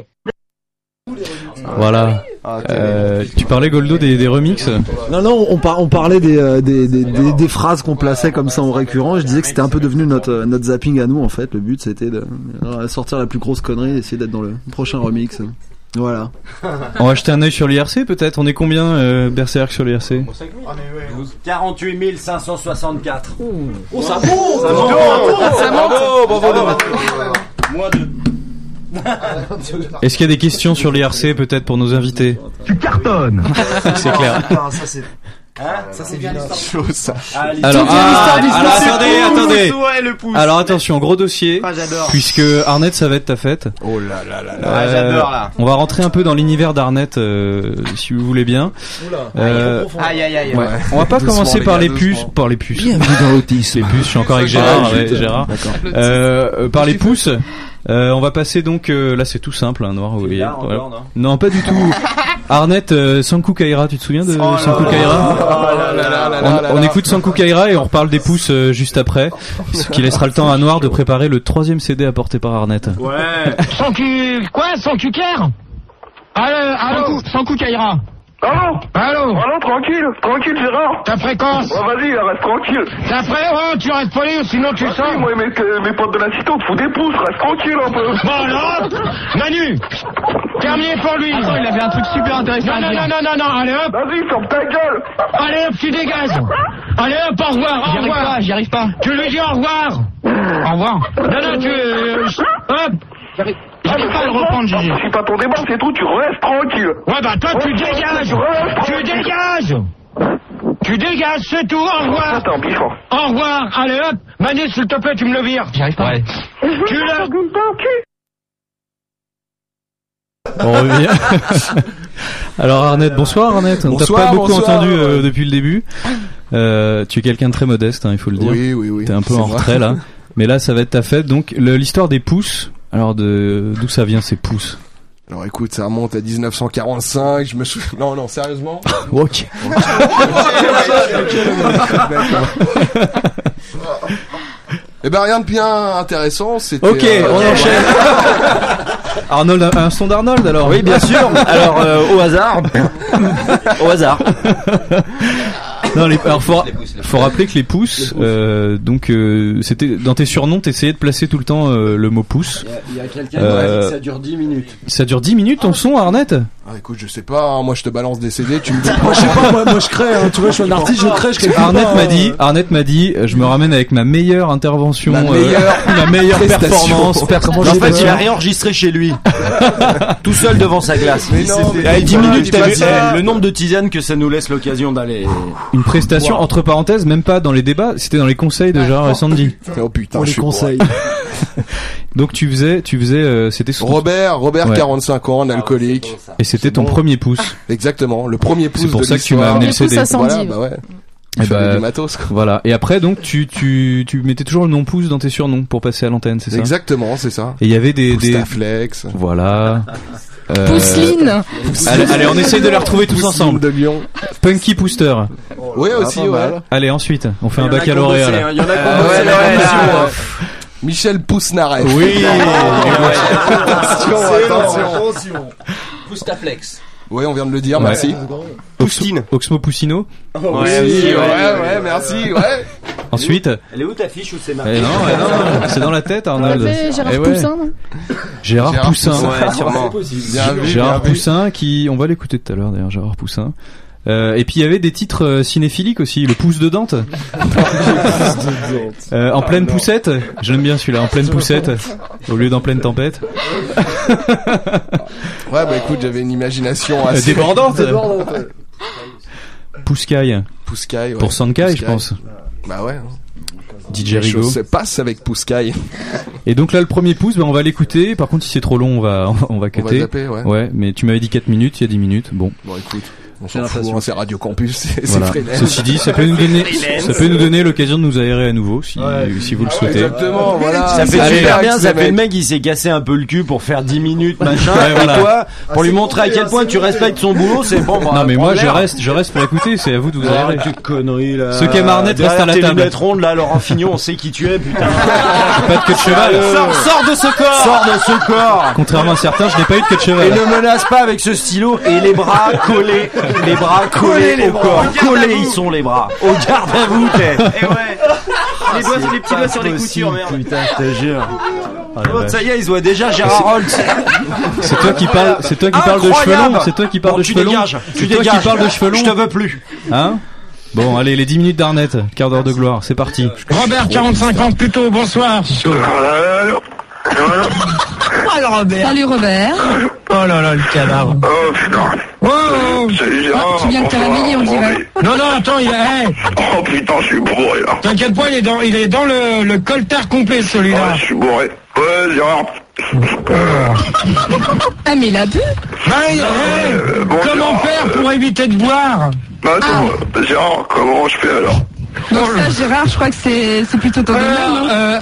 Voilà. Tu parlais Goldo des remixes. Non, on parlait des phrases qu'on plaçait comme ça en récurrent. Je disais que c'était un peu devenu notre zapping à nous en fait. Le but c'était de sortir la plus grosse connerie, d'essayer d'être dans le prochain remix. Voilà. On va jeter un œil sur l'IRC peut-être. On est combien Berserk sur l'IRC? 48 564. Oh, ça monte. Moins 2. Est-ce qu'il y a des questions sur l'IRC peut-être pour nos invités? Tu cartonnes. C'est clair. Ça c'est. Ça c'est bien chaud ça. Alors attendez. Alors attention, gros dossier. J'adore. Puisque Arnett, ça va être ta fête. Oh là là. J'adore là. On va rentrer un peu dans l'univers d'Arnett, si vous voulez bien. Aïe. Ouais. On va pas commencer par les puces. Bienvenue dans l'autisme. Les puces, je suis encore avec Gérard. Gérard. Par les pouces. On va passer donc là c'est tout simple noir vous voyez. Non pas du tout. Arnett Sanku Kaira, tu te souviens de Sanku Kaira? On écoute Sanku Kaira et on reparle des pouces juste après, ce qui laissera le temps à Noir de préparer le 3e CD apporté par Arnett. Ouais. Sanku Kaira? Allô, Sanku Kaira. Allô, tranquille Gérard. Ta fréquence? Oh, vas-y, reste tranquille. Ta fréquence, tu restes poli, sinon tu sors. Moi mes potes de la cité, on te fout des pouces, reste tranquille un peu. Bon, non, Manu, terminé pour lui. Attends, il avait un truc super intéressant à dire. Non, allez hop. Vas-y, ferme ta gueule. Allez hop, tu dégages. Allez hop, au revoir. J'y arrive pas. Tu lui dis au revoir. Au revoir. Non, hop. J'arrive pas à le reprendre, Gigi. Je suis pas ton débat, c'est tout, tu restes tranquille. Ouais, bah toi, tu dégages. Tu dégages, c'est tout, au revoir. Attends, bichon. Au revoir, allez hop. Manu, s'il te plaît, tu me le vires. J'y arrive pas. Ouais. Tu l'as. On revient. Alors Arnett, bonsoir Arnett. On t'a pas beaucoup entendu depuis le début. Tu es quelqu'un de très modeste, il faut le dire. Oui. T'es un peu en retrait là. Mais là, ça va être ta fête. Donc l'histoire des pouces. Alors d'où ça vient ces pouces? Alors écoute, ça remonte à 1945, je me souviens... Non, sérieusement. Ok. Eh ben rien de bien intéressant, c'était... Ok, on enchaîne. Arnold, un son d'Arnold alors. Oui, bien sûr. Alors au hasard. Au hasard. Non, alors faut rappeler que les pouces, donc c'était dans tes surnoms, t'essayais de placer tout le temps le mot pouce. Il y a quelqu'un qui m'a dit que ça dure 10 minutes. Ça dure 10 minutes ton son, Arnett? Ah, écoute, je sais pas, hein, moi je te balance des CD, tu me dis. Moi je sais pas, moi je crée, hein, tu vois, je suis un artiste, je crée. Arnett m'a dit, je me ramène avec ma meilleure intervention, ma meilleure performance. En fait, il a réenregistré chez lui. Tout seul devant sa glace. Mais non, mais 10 minutes, t'as vu le nombre de tisanes que ça nous laisse l'occasion d'aller. Une prestation, entre parenthèses, même pas dans les débats, c'était dans les conseils de Gérard et Sandy. Oh putain, Pour les conseils. Donc tu faisais, c'était Robert, 45 ans, alcoolique. Et c'était ton premier pouce. Exactement, le premier pouce de l'histoire. C'est pour ça que tu m'as amené le CD. Voilà, bah ouais. Et du matos, quoi. Voilà. Et après, donc, tu mettais toujours le nom pouce dans tes surnoms pour passer à l'antenne, c'est ça? Exactement, c'est ça. Et il y avait des Flex. Voilà. Pousseline. Allez, on essaye de les retrouver tous ensemble. De Lyon. Punky Pooster. Oui, aussi, ouais. Allez, ensuite, on fait un baccalauréat, là. Il y en a Michel Pousnaret. Oui. Attention. Poustaflex. Ouais, on vient de le dire, merci. Poustine. Oxmo Poussino. Ouais, merci, ouais. Ensuite. Elle est où ta fiche ou c'est marqué? Non, c'est dans la tête, Arnold. Gérard Poussin, non? Gérard Poussin. Ouais, sûrement. Gérard Poussin on va l'écouter tout à l'heure d'ailleurs, Gérard Poussin. Et puis il y avait des titres cinéphiliques aussi, le pouce de Dante. En pleine poussette, j'aime bien celui-là, en pleine poussette, au lieu d'en pleine tempête. Ouais, bah écoute, j'avais une imagination assez débordante. Pouscaille. Pouscaille, ouais. Pour Sankai, je pense. Bah ouais. DJ Rigo. Se passe avec Pouscaille. Et donc là, le premier pouce, on va l'écouter. Par contre, si c'est trop long, on va cutter. On va zapper, ouais. Ouais, mais tu m'avais dit 4 minutes, il y a 10 minutes. Bon, écoute. On s'en fout, c'est Radio Campus, voilà. Ceci dit, ça peut nous donner l'occasion de nous aérer à nouveau, si vous le souhaitez. Exactement, voilà. Ça fait super bien, ça fait le mec, il s'est cassé un peu le cul pour faire 10 minutes, machin. Voilà. Et toi, pour lui montrer à quel point tu respectes son boulot, c'est bon, non, mais moi, je reste pour écouter, c'est à vous de vous aérer. Quelle connerie, là. Ceux qui aiment Arnett restent à la table. Lunettes rondes, là, Laurent Fignon, on sait qui tu es, putain. Pas de queue de cheval. Sors de ce corps. Contrairement à certains, je n'ai pas eu de queue de cheval. Et ne menace pas avec ce stylo et les bras collés au corps. Collés, ils sont les bras. Au garde à vous, t'es. Et ouais. Les petits doigts sur les coutures, merde. Putain, je te jure. Ça y est, ils voient déjà Gérard Holt. C'est toi qui parles de cheveux longs. C'est toi qui parles de cheveux longs. Tu dégages. Qui parles de cheveux longs. Je te veux plus. Hein? Bon, allez, les 10 minutes d'Arnett, quart d'heure de gloire, c'est parti. Robert, 45 ans plus tôt, bonsoir. Robert. Salut Robert. Oh là là, le cadavre. Oh putain. Oh, Salut Gérard. Tu viens de te réveiller, on dirait. Non, attends, il est... Oh putain, je suis bourré là. T'inquiète pas, il est dans le coltard complet celui-là. Ouais, je suis bourré. Ouais, Gérard. Ah, mais il a bu. Bon, comment faire pour éviter de boire? Bah attends, Gérard, comment je fais alors? Donc ça, Gérard, je crois que c'est plutôt ton domaine,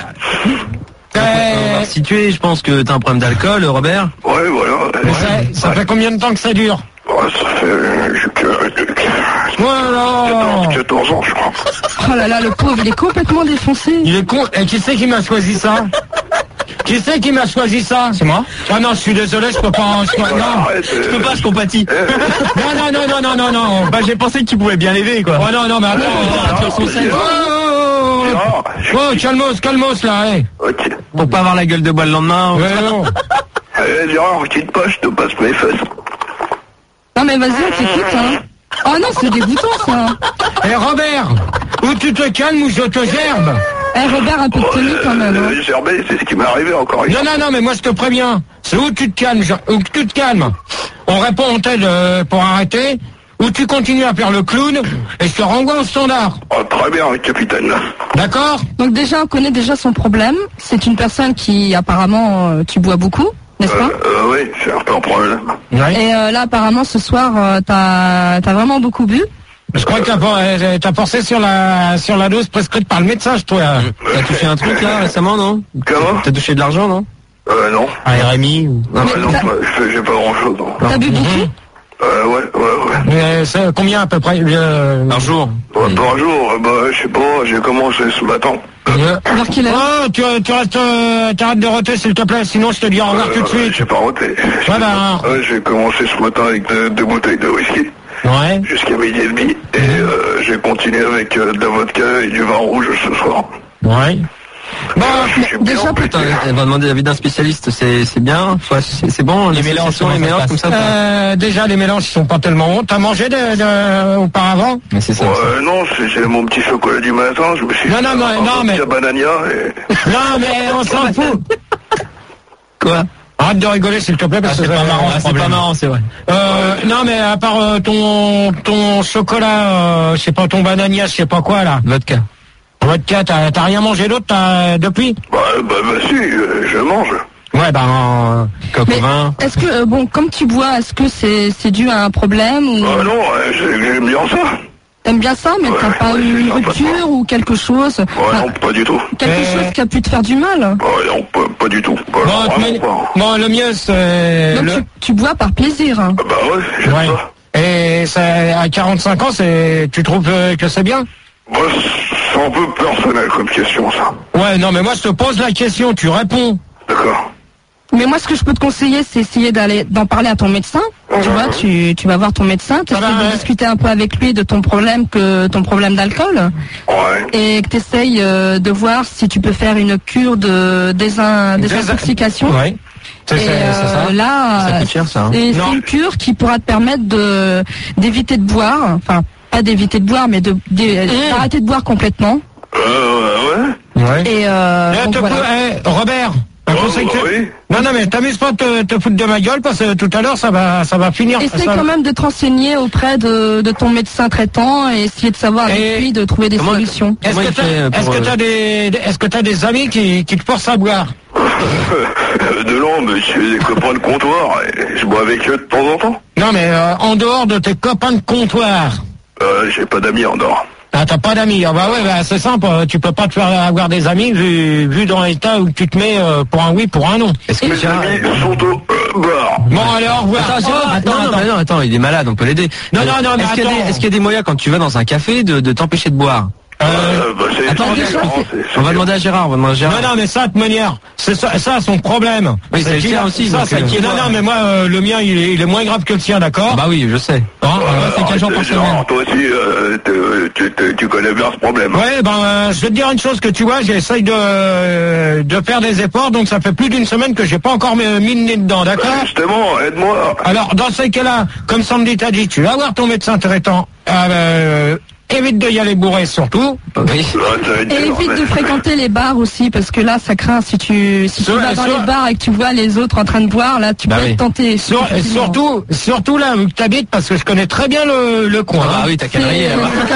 Si tu es, je pense que t'as un problème d'alcool, Robert. Ouais, voilà. Ça fait combien de temps que ça dure? Ça fait... Voilà. 14 ans, je crois. Oh là là, le pauvre, il est complètement défoncé. Il est con. Et qui c'est qui m'a choisi ça? Qui c'est qui m'a choisi ça? C'est moi. Ah non, je suis désolé, je peux pas. Je peux pas, je compatis. Non. Bah j'ai pensé que tu pouvais bien l'aider, quoi. Oh non, mais attends. Oh, calmos là, hey. Ok. Pour pas avoir la gueule de bois le lendemain. Ouais, non. Allez, Gérard, quitte pas, je te passe mes fesses. Non mais vas-y, on t'écoute, hein. Oh non, c'est dégoûtant, ça. Eh Robert, ou tu te calmes ou je te gerbe. Robert, un peu de tenue quand même. Hein. Gerber, c'est ce qui m'est arrivé encore une fois. Non, mais moi je te préviens. C'est où tu te calmes, On répond en tête pour arrêter, ou tu continues à faire le clown, et je te renvoie au standard. Oh, très bien, capitaine. D'accord? Donc déjà, on connaît déjà son problème. C'est une personne qui, apparemment, tu bois beaucoup, n'est-ce pas? Oui, c'est un peu un problème. Ouais. Et là, apparemment, ce soir, t'as vraiment beaucoup bu. Je crois que t'as forcé sur la dose prescrite par le médecin, toi. T'as touché un truc, là, récemment, non? Comment? T'as touché de l'argent, non? Non. Un RMI ou... Non, j'ai pas grand chose. T'as bu beaucoup? Ouais. C'est combien à peu près par jour? Par jour, je sais pas, j'ai commencé ce matin. Vers quelle heure? Tu restes, t'arrêtes de roter s'il te plaît, sinon je te dis au revoir tout de suite. J'ai pas roté. J'ai commencé ce matin avec deux bouteilles de whisky. Ouais. Jusqu'à midi et demi. Et j'ai continué avec de la vodka et du vin rouge ce soir. Ouais. Bon, déjà putain, elle va demander l'avis d'un spécialiste, c'est bien, c'est bon, les mélanges comme ça. Déjà les mélanges ils sont pas tellement bons. T'as mangé auparavant? Mais c'est ça. Non, j'ai mon petit chocolat du matin, je me suis non mais banania et... Non mais on s'en fout. Quoi? Arrête de rigoler s'il te plaît parce que c'est pas marrant. C'est pas marrant, c'est vrai. Non mais à part ton chocolat, je sais pas, ton banania, je sais pas quoi là. Vodka, t'as rien mangé d'autre depuis? Bah si, je mange. Ouais, coq au vin. Est-ce que, comme tu bois, est-ce que c'est dû à un problème ou... non, j'aime bien ça. T'aimes bien ça, mais t'as pas eu une rupture ou quelque chose? Non, pas du tout. Quelque chose qui a pu te faire du mal? Non, pas du tout. Bon, le mieux c'est... Donc tu bois par plaisir. Bah ouais, j'aime ça. Et à 45 ans, tu trouves que c'est bien? C'est un peu personnel comme question, ça. Ouais, non, mais moi, je te pose la question, tu réponds. D'accord. Mais moi, ce que je peux te conseiller, c'est essayer d'en parler à ton médecin. Tu vois, tu vas voir ton médecin, t'essayes de discuter un peu avec lui de ton problème d'alcool. Ouais. Et que t'essayes de voir si tu peux faire une cure de désintoxication. Ouais. C'est ça. Là, ça coûte cher, ça. C'est une cure qui pourra te permettre d'éviter de boire, enfin, pas d'éviter de boire, mais d'arrêter de boire complètement. Ouais. Et Robert, un conseil que... Oui. Non, mais t'amuses pas de te foutre de ma gueule parce que tout à l'heure ça va finir. Essaye quand même de te renseigner auprès de ton médecin traitant et essayer de savoir avec lui de trouver des solutions. Est-ce que t'as des amis qui te forcent à boire? De long, mais j'ai des copains de comptoir et je bois avec eux de temps en temps. Non, mais en dehors de tes copains de comptoir. J'ai pas d'amis en dehors. Ah, t'as pas d'amis. Ah bah ouais, c'est simple. Tu peux pas te faire avoir des amis vu dans l'état où tu te mets pour un oui, pour un non. Est-ce que mes amis sont au bar? Bon, alors, au revoir. Attends, il est malade, on peut l'aider. Non, mais est-ce qu'il y a des moyens quand tu vas dans un café de t'empêcher de boire? On va demander à Gérard, Non, mais ça, de toute manière, c'est ça son problème. Oui, c'est le tien aussi. Non, mais moi, le mien, il est moins grave que le tien, d'accord? Bah oui, je sais. C'est 15 jours par semaine. Toi aussi, tu connais bien ce problème. Ouais, je vais te dire une chose que tu vois, j'essaye de faire des efforts, donc ça fait plus d'une semaine que j'ai pas encore mis le nez dedans, d'accord? Justement, aide-moi. Alors, dans ces cas-là, comme Sandy t'a dit, tu vas voir ton médecin traitant. Évite de y aller bourré surtout. Oui. Et évite de fréquenter les bars aussi, parce que là, ça craint. Si tu vas dans les bars et que tu vois les autres en train de boire, là, tu peux être tenté. Surtout là où tu habites, parce que je connais très bien le coin. Ah oui, t'as canaillé.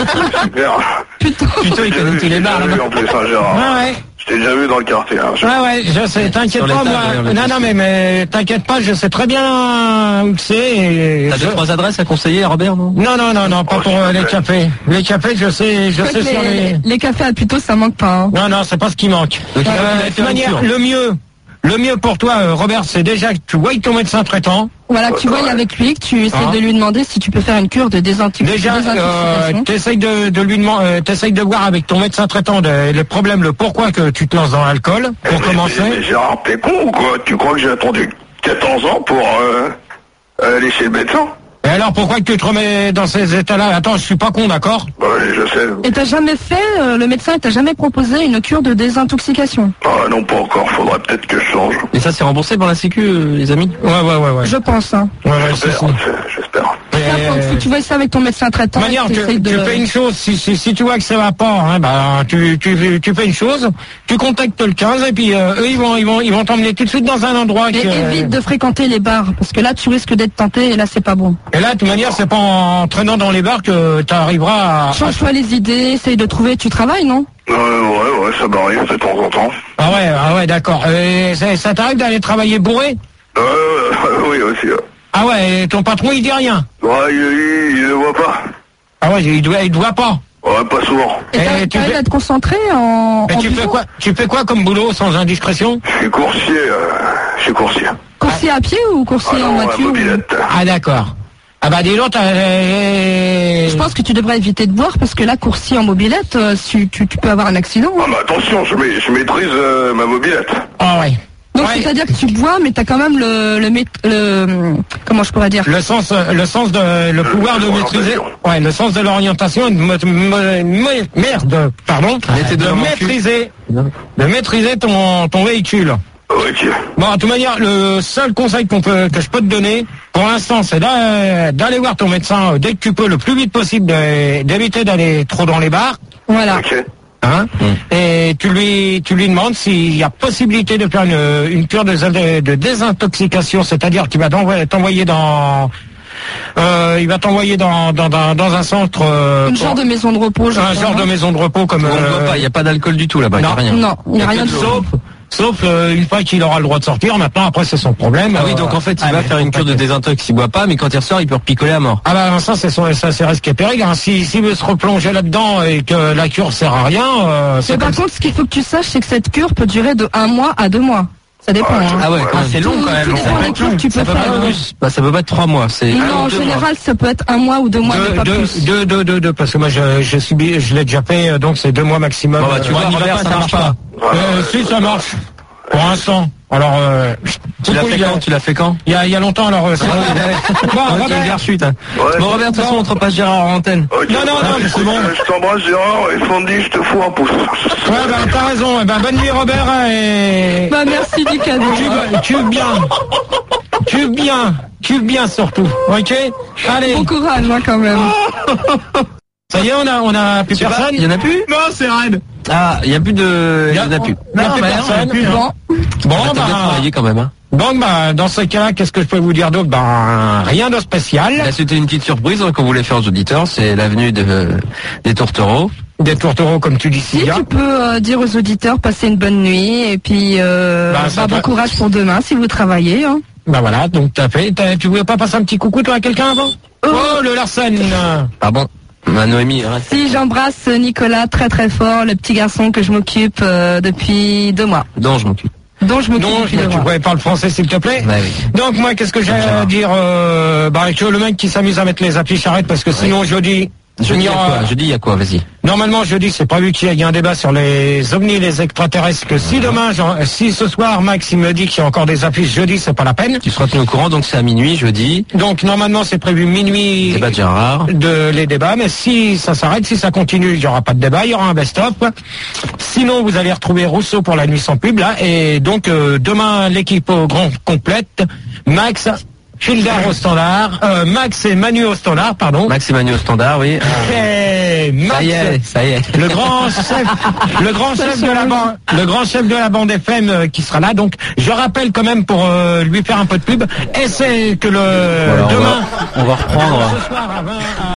Putain, il connaît tous les bars là-bas. En plus, Gérard. Ouais. Je t'ai déjà vu dans le quartier. Ouais, je sais, t'inquiète pas, moi. Non, mais t'inquiète pas, je sais très bien où c'est. T'as 2-3 adresses à conseiller, Robert, non? Non, pas pour les cafés. Les cafés, je sais sur les cafés, plutôt, ça manque pas. Hein. Non, c'est pas ce qui manque. De toute manière, le mieux pour toi, Robert, c'est déjà que tu voies ton médecin traitant. Voilà, que tu voies avec lui, que tu essaies de lui demander si tu peux faire une cure de désintoxication. Déjà, t'essayes de lui demander, t'essayes de voir avec ton médecin traitant les problèmes, le pourquoi que tu te lances dans l'alcool, pour commencer. Mais Gérard, t'es con ou quoi? Tu crois que j'ai attendu 14 ans pour aller chez le médecin? Et alors, pourquoi que tu te remets dans ces états-là? Attends, je suis pas con, d'accord? Bah, je sais. Et t'as jamais fait, le médecin t'a jamais proposé une cure de désintoxication? Ah non, pas encore. Faudrait peut-être que je change. Et ça, c'est remboursé par la Sécu, les amis? Ouais. Je pense, hein. J'espère. Faut que tu vois ça avec ton médecin traitant. De manière, tu fais une chose, si tu vois que ça va pas, hein, tu fais une chose, tu contactes le 15 et puis eux ils vont t'emmener tout de suite dans un endroit. Et évite de fréquenter les bars, parce que là tu risques d'être tenté et là c'est pas bon. Et là, de toute manière, c'est pas en traînant dans les bars que tu arriveras à... Change-toi les idées, essaye de trouver... Tu travailles, non? Ouais, ça m'arrive de temps en temps. Ah ouais, d'accord. Ça t'arrive d'aller travailler bourré? Oui, aussi. Ah ouais, et ton patron, il dit rien? Ouais, il ne voit pas. Ah ouais, il te voit pas? Ouais, pas souvent. Et tu à te concentrer en... Tu fais quoi comme boulot, sans indiscrétion? Je suis coursier. Coursier à pied ou coursier en voiture? Mobilette. Ah d'accord. Ah bah dis donc, Je pense que tu devrais éviter de boire parce que là, coursier en mobilette, tu peux avoir un accident. Ah bah attention, je maîtrise ma mobilette. Ah ouais. Donc c'est-à-dire que tu bois, mais t'as quand même le comment je pourrais dire le sens de le pouvoir de maîtriser. Ouais, le sens de l'orientation et de maîtriser ton véhicule. Ok. Bon, de toute manière, le seul conseil que je peux te donner, pour l'instant, c'est d'aller voir ton médecin dès que tu peux, le plus vite possible, d'éviter d'aller trop dans les bars. Voilà. Ok. Hein? Et tu lui demandes s'il y a possibilité de faire une cure de désintoxication, c'est-à-dire qu'il va t'envoyer dans un centre, genre de maison de repos, de maison de repos comme. On ne voit pas, il n'y a pas d'alcool du tout là-bas, il n'y a rien. Non, il n'y a rien de Sauf une fois qu'il aura le droit de sortir. Maintenant, après, c'est son problème. Ah oui, donc en fait, il va faire une cure de désintox, il boit pas, mais quand il ressort, il peut repicoler à mort. Ah bah ça, c'est risqué péril. Hein. S'il veut se replonger là-dedans et que la cure sert à rien, mais par contre, ce qu'il faut que tu saches, c'est que cette cure peut durer de 1 mois à 2 mois. Ça dépend. Ah ouais, c'est long quand même. Ça peut pas être plus. Ça peut pas être 3 mois. Non, en général, ça peut être 1 mois ou 2 mois, mais pas plus. Deux, parce que moi, je l'ai déjà fait, donc c'est 2 mois maximum. Bon bah tu vois, Robert, ça marche pas. Si, ça marche. Pour l'instant. Alors, tu l'as fait quand? Il y a longtemps, alors, c'est bon. Robert, chute. Bon, Robert, de toute façon, on te repasse Gérard en antenne. Okay. Non, c'est bon. Je t'embrasse, Gérard, et Sandy, je te fous un pouce. Ouais, bah, t'as raison. Bonne nuit, Robert, et... Bah, merci du cadeau. Tu bien, surtout. Ok? Allez. Bon courage, hein, quand même. Ça y est, on a plus personne? Il y en a plus? Non, c'est raide. Ah, il y a plus de... Il y en a plus. Non, plus personne. Bon, bah... travailler quand même, hein. Bon, bah, dans ce cas-là, qu'est-ce que je peux vous dire d'autre? Ben, rien de spécial. Là, c'était une petite surprise qu'on voulait faire aux auditeurs, c'est l'avenue des tourtereaux. Des tourtereaux, comme tu dis, si tu peux dire aux auditeurs, passez une bonne nuit, et puis bon courage pour demain, si vous travaillez, hein. Bah voilà, donc t'as fait. Tu voulais pas passer un petit coucou, toi, à quelqu'un avant? Oh, le Larsen. Ah bon? Noémie, reste. Si, j'embrasse Nicolas très très fort, le petit garçon que je m'occupe depuis 2 mois. Dont je m'occupe. Tu pourrais parler français, s'il te plaît? Bah oui. Donc, moi, qu'est-ce que j'ai à dire? Que le mec qui s'amuse à mettre les affiches arrête, parce que sinon, jeudi, il y a quoi? Vas-y. Normalement, jeudi, c'est prévu qu'il y ait un débat sur les ovnis, les extraterrestres, que si demain, si ce soir, Max, il me dit qu'il y a encore des affiches jeudi, c'est pas la peine. Tu seras tenu au courant, donc c'est à minuit, jeudi. Donc, normalement, c'est prévu minuit. Débat de Gérard. Les débats, mais si ça s'arrête, si ça continue, il y aura pas de débat, il y aura un best-of. Sinon, vous allez retrouver Rousseau pour la nuit sans pub, là, et donc, demain, l'équipe au grand complète. Max, Hildar au standard, Max et Manu au standard, pardon. Max et Manu au standard, oui. Et Max, ça y est. Le grand chef de la bande FM qui sera là. Donc, je rappelle quand même pour lui faire un peu de pub. Et c'est que demain, on va reprendre. Ce soir à 20,